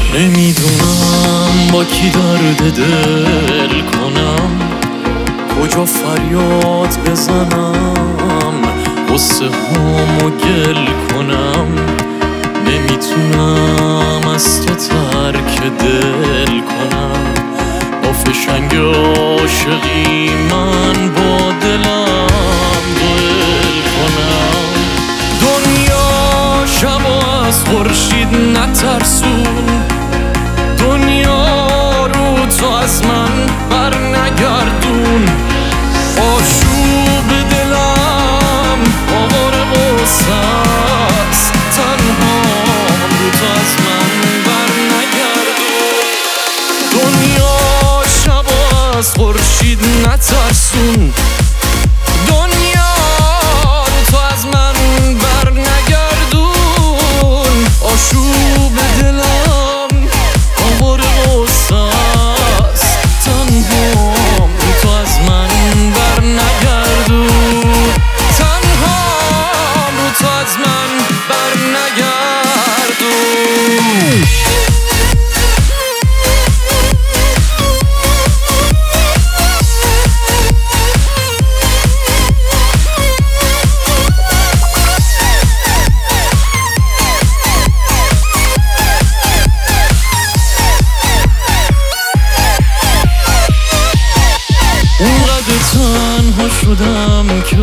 نمیدونم با کی درد دل کنم، کجا فریاد بزنم، غصه هامو گل کنم. نمیتونم از تو ترک دل کنم، با فشنگ عاشقی من با دلم دل کنم. دنیا شبا از خورشید نترسون، دنیا رو تو از من بر نگردون. آشوب دلم آوار غصه‌ست، تنها رو تو از من بر نگردون. دنیا شبا از خورشید نترسون، دنیا رو تو از من بر نگردون. آشوب دلم آوار غصه‌ست، تنها رو تو از من بر نگردون. تنها رو تو از من بر نگردون. اونقدر تنها شدم که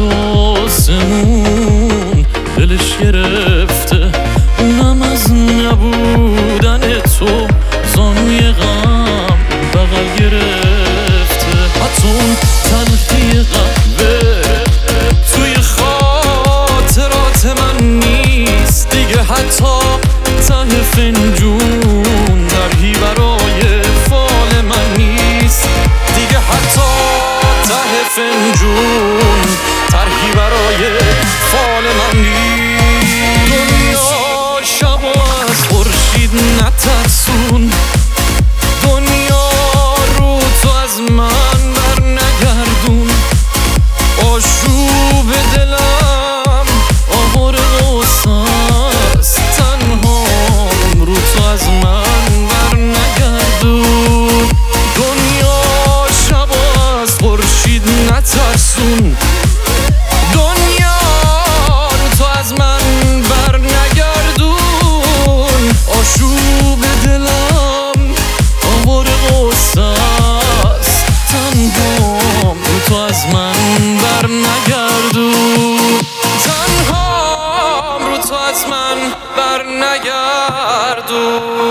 آسمون دلش گرفته، اونم از نبودن تو. زانوی غم بغل گرفته، حتی اون تلخی قهوه توی خاطرات من نیست دیگه. حتی ته فنجون درهی برای فال من نیست دیگه. حتی ته فنجون طرحی برای فال من نیست. دنیا شبا از خورشید نترسون، دنیا رو تو از من بر نگردون. آشوب دلم آوار غصه‌ست، تنها رو تو از من بر نگردون. دنیا شبا از خورشید نترسون، دنیا رو تو از من بر نگردون. آشوب دلم آوار غصه‌ست، تنها رو تو از من بر نگردون. تنها رو تو از من بر نگردون.